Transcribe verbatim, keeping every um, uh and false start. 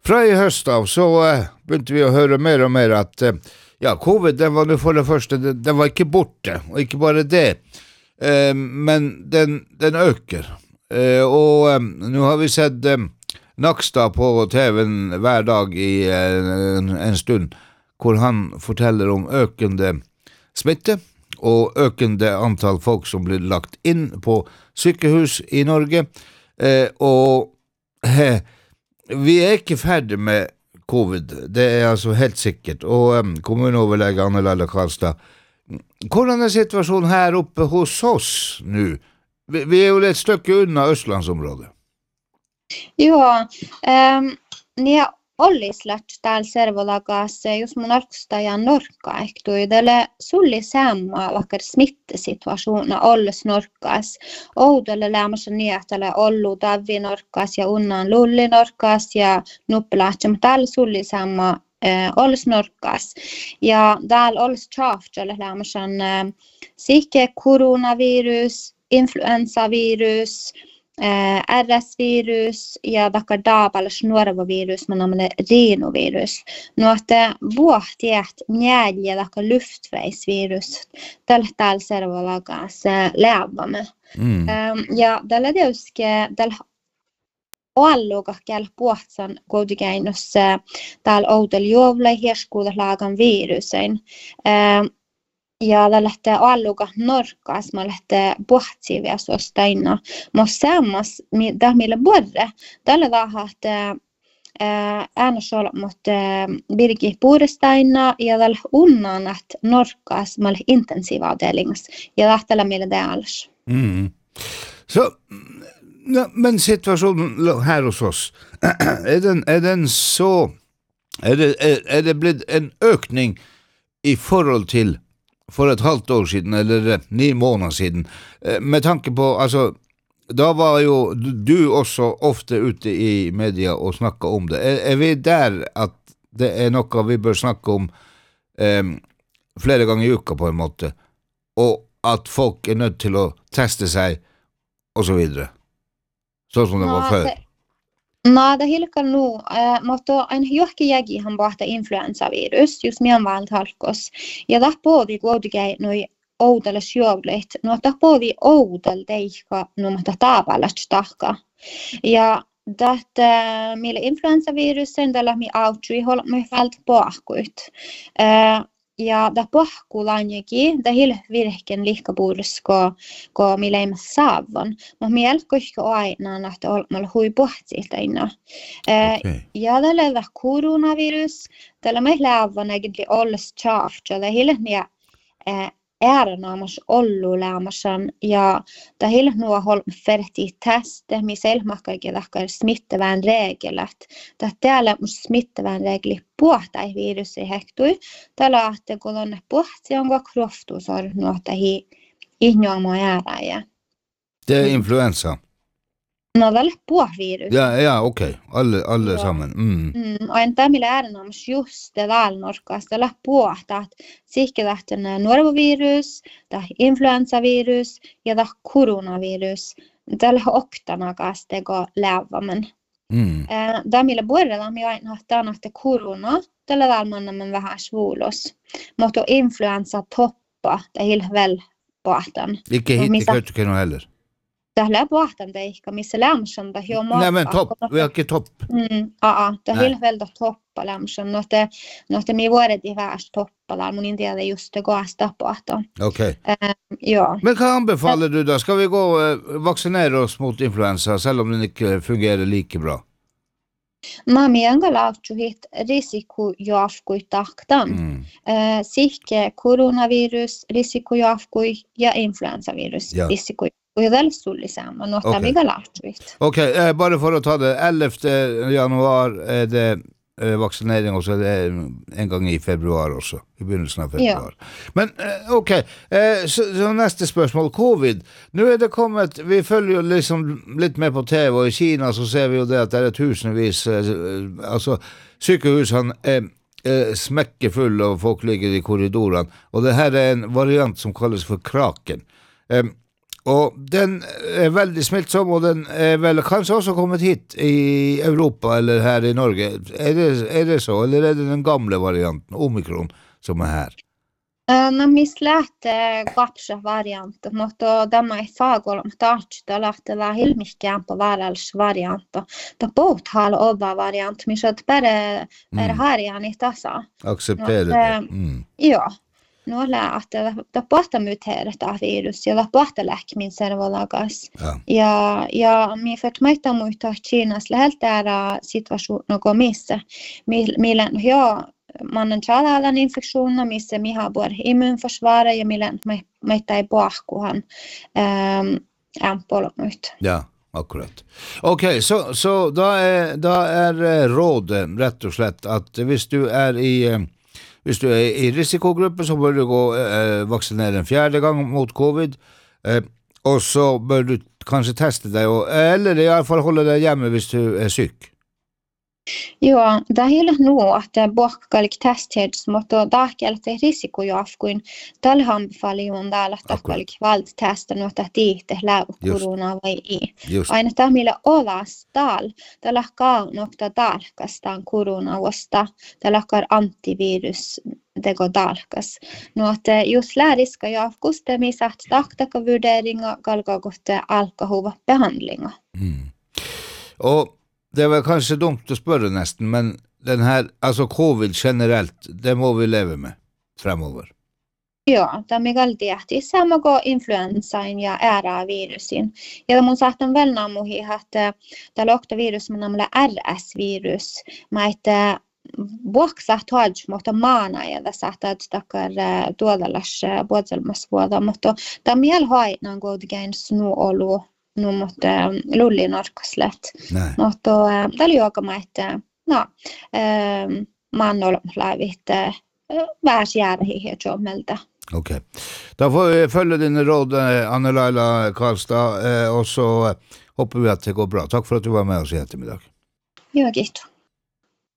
Fra i høst av så uh, begynte vi å høre mer og mer at uh, ja, covid, den var nu for det første, den, den var ikke borte, og ikke bare det, uh, men den, den øker. Uh, og um, nå har vi sett um, Nakstad på T V-en hver dag i uh, en, en stund, hvor han forteller om økende smitte, og økende antall folk som blir lagt inn på sykehus i Norge, uh, og uh, vi er ikke ferdig med covid, det er altså helt sikkert, og um, kommuneoverlege Anne Laila Karlstad, hvordan er situasjonen her oppe hos oss nu? Vi, vi er jo et stykke unna Østlandsområdet. Jo, um, ni har ollislärt täällä servolagas, jos mun arksta ja norkka ehtui, tälle sulli samma vaikka smittesituationer olles norkkas. Oudelle lämmässä niin, että tälle ollu tavi norkkas ja unnan lulli norkkas ja nuppelahtja, mutta täällä sulli samma äh, olles norkkas. Ja täällä olles tjaftalle lämmässä äh, sikke koronavirus, influensavirus, Uh, R S-virus ja vaikka daapalas nuorvovirus, men on rinovirus. No, että vuohtiet mjälje vaikka luftvägsvirus, tällä täällä servolagas läävämme. Mm. Um, ja tällä tietysti tällä allukakkäällä puhtsan koutikäinnossa täällä outel juovle hieskuuta laagan virusein. Um, Ja det lätte alluga norkas man lätte puhtsivia suostaina. Mutta sammas da mille borre. Tällä tahat ääna sol mot Birgi Puurestaina ja tällä unnan att norkas mal intensiva avdelings. Ja tällä mille det alls. Mm. Så no, men situationen här hos oss är den är den så är det är, är det blivit en ökning i förhåll till for et halvt år siden, eller ni måneder siden, med tanke på, altså, da var jo du også ofte ute i media og snakket om det. Er, er vi der at det er noe vi bør snakke om um, flere ganger i uka på en måte, og at folk er nødt til å teste seg, og så videre? Sånn som det var før. No, det hilkar nu, äh, mutta en johki jägi han bahta influensavirus, just meidän valtalkos. Ja tappo vi kuitenkin noi oudelle sjöglet, no tappo vi oudel teikka no mutta taapalast tahka. Ja that mille influensavirusen tällä mi auttui hol mi falt pohkuit. Äh, ja da pohkulanjeki, da hil virken lihkapuudus ko ko mi leimas saavon. Mutta mi elkoisko aina että olmalla hui pohtilta inna. Okay. Ja tällä koronavirus, tällä me lävän egentlig olles charge, ja hil nia äärnaamas ollu lämmäsan ja da hil nuo hol ferti teste mi selmakkaike takkar smittavän regelet. Da täällä smittavän regeli puhtai virusi hektui. Tällä ahte kun on puhti onko kroftusor nuota hi ihnoamo ääräjä. Det är influensa. No väl puhvirus. Ja ja okej. Okay. Alle alle ja. Sammen. Mm. Mm, och en tämil äärnaamas just det valnorkas tällä puhtat sikkelähtön norvovirus, ta influensavirus ja ta koronavirus. Tällä oktanakas tego lävamen. Mm. Eh, Damille borrella mi aina hahtaan että korona tällä valmannamen vähän svuulos. Mutta influensa toppa tai hilvel pahtan. Ikke hitti käyttökeno heller. Tällä pahtan teikka missä lämsan ta jo Nej men topp, vi har inte topp. Mm, a a, ta hilvel ta toppa lämsan. No te no te mi vuodet i värst toppa där mun inte just det goasta pahtan. Okej. Okay. Eh, ja. Men vad anbefaller du då? Ska vi gå och vaccinera oss mot influensa selv om den inte fungerar lika bra? No, meidän lautsuhit risikojoafkui tahtan. Mm. Äh, Sihke koronavirus, risikojoafkui ja influensavirus, ja. Risikojoafkui. Ja väl sulli samman, no okay. Mikä lautsuhit. Okej, okay, eh, bara för att ta det, elfte januari är det eh, vaccinering och så är det en gång i februari också, i begynnelsen av februari. Ja. Men eh, okej, okay. eh, så, så nästa spörsmål, covid. Nu är det kommit, vi följer ju liksom lite mer på T V och i Kina så ser vi ju det att det är tusenvis, eh, alltså sykhusen är eh, smäckefull och folk ligger i korridoren. Och det här är en variant som kallas för kraken. Eh, Och den är väldigt smittsom och den är väl kanske också kommit hit i Europa eller här i Norge. Är det, är det så? Eller är det den gamla varianten, omikron, som är här? No mis lähtee kapsa variantti, mutta tämä ei saa olla tahtista lähtevää hilmiskään vaarallisvariantti. Tämä puhutaan olla variantti, missä on perä harjani tasa. Acceptera det. Joo. No lähtee, tämä pohta myteerä tämä virus ja tämä pohta lähkimin servolagas. Ja, ja minä fått möta muita Kiinas läheltäära situationer missä, millä jo mannen tjalalan infektioner, missä mi har vår immunförsvar ja millä meitä ei pohkuhan ähm, ämpolmuit. Ja, akkurat. Okej, okay, så, så då är, då är råd rätt och slett att hvis du är i, hvis du är i risikogruppen så bör du gå eh, vaccinera en fjärde gång mot covid eh, och så bör du kanske testa dig och, eller i alla fall hålla dig hemma hvis du är syk. Joo, tämä ei ole nuo, että buokkalik testtiedus, mutta tahkella te risikojoafkuin tällä hampifaliun täällä tahkalik valtitesta nuota tiihte läu korona vai ei. Aina tämä millä olas täällä, tällä kaunokta tarkastaan koronausta, tällä kar antivirus teko tarkas. Nuote just lääriska joafkusta, missä tahtaka värderinga, kalkakohte alkahuva behandlinga. Mm. Och det är väl kanske dumt att spöra nästan, men den här, alltså covid generellt, det må vi leva med framöver. Joo, tämä kalti jähti sama kuin influenssain ja äärävirusin. Ja mun saattan väl namuhi, että tämä loktavirus on namalla R S-virus, mä että vuoksa tuodj, mutta maana ja tässä saattaa takar tuodalas puolelmasvuoda, mutta tämä miel haitnan kuitenkin snuolu. No, mutta lulli norkaslet. Mutta tällä joka että no man on lävit värs järhi jommelta. Okej. Då får vi följa din råd Anna-Laila Karlstad och så hoppas vi att det går bra. Tack för att du var med oss i eftermiddag. Ja, gitt.